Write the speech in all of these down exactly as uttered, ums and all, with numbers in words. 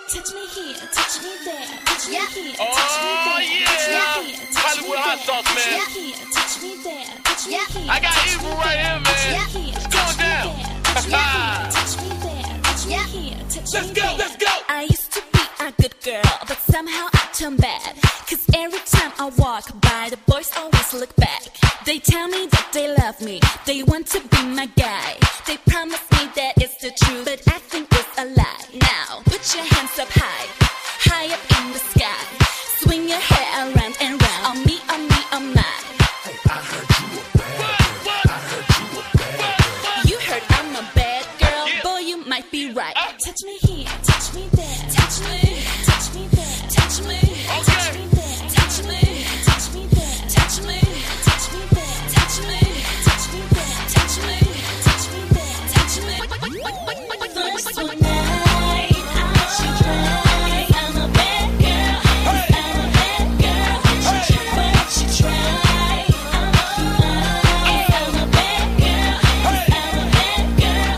touch me here, touch me there, touch me Yeah. here, Oh, touch me there, yeah. touch me here, touch Hollywood me hot there, sauce, man. touch me here, touch me there, touch me Yeah. here, I got touch evil me right there, here, man. touch me Yeah. here, It's touch going me down. there, touch me here, touch me there, touch me Yeah. here, touch Let's me go, there. let's go. I used to be a good girl, but somehow I turned bad. Cause every time I walk by, the boys always look back. They tell me that they love me, they want to be my guy. They promise me that it's the truth, but I think it's a lie. Now, put your hands up high, high up in the sky. Swing your hair around and round, on me, on me, on my. I heard you a bad girl. I heard you a bad girl. You heard I'm a bad girl, Yeah. boy, you might be right. Ah. Touch me here, touch me there, touch me, touch me there, touch me, touch me there, touch me, touch me there, touch me, touch me there, touch me, touch me there, touch me, touch me there, touch me. First one night, I let you try. I'm a bad girl, I'm a bad girl. Why don't you try? I'm a I'm a bad girl, I'm a bad girl.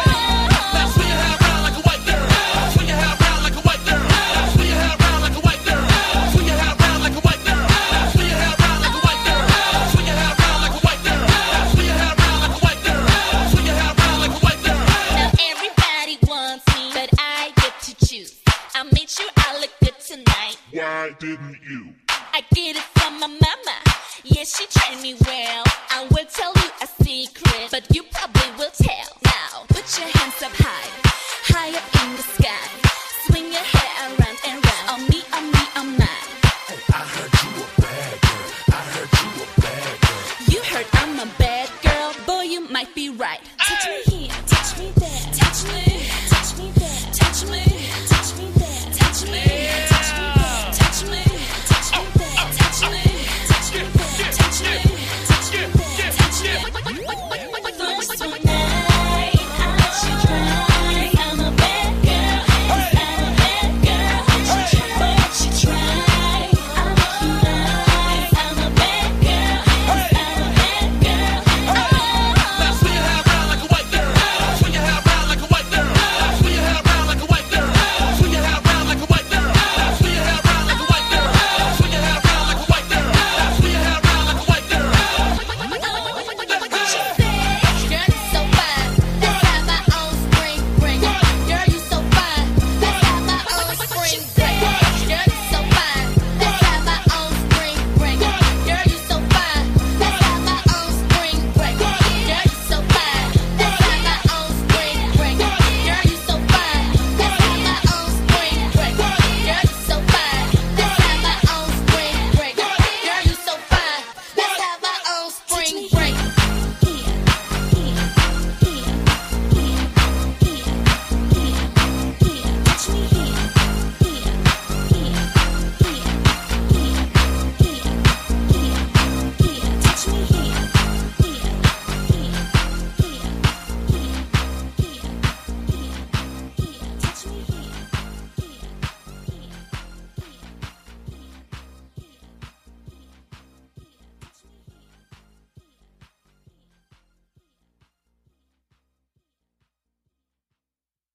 Now swing your hair around like a white girl. Swing your hair around like a white girl. Swing your hair around like a white girl. Swing your hair around like a white girl. Swing your hair around like a white girl. Swing your hair around like a white girl. Swing your hair around like a white girl. Swing your hair around like a white girl. Now everybody wants me, but I get to choose. I made sure I look good tonight. Why didn't you? I get it from my mama. Yeah, she trained me well. I will tell you a secret, but you probably will tell. Now, put your hands up high, high up in the sky. Swing your hair around and round, on me, on me, on mine. I heard you a bad girl. I heard you a bad girl. You heard I'm a bad girl, boy, you might be right. Touch me here, touch me there, touch me, touch me there, touch me, touch me there, touch me, touch me there, touch me, touch me there, touch me, touch me there, touch me, touch me there, touch me. First one night, I let you try. I'm a bad girl, I'm a bad girl. Why don't you try? I'm a I'm a bad girl, I'm a bad girl. Now swing your hair around like a white girl. Swing your hair around like a white girl. Swing your hair around like a white girl. Swing your hair around like a white girl. Swing your hair around like a white girl. Swing your hair around like a white girl. Swing your hair around like a white girl. Girl, you so fine. Let's have my own spring break. Girl, you so fine. Let's have my own spring break. Girl, you so fine. Let's have my own spring break. Girl, you so fine. Let's have my own spring break. Girl, you so fine. Let's have my own spring break. Girl, you so fine. Let's have my own spring break. Girl, you so fine. Let's have my own spring break. Girl, you so fine. Let's have my own spring break.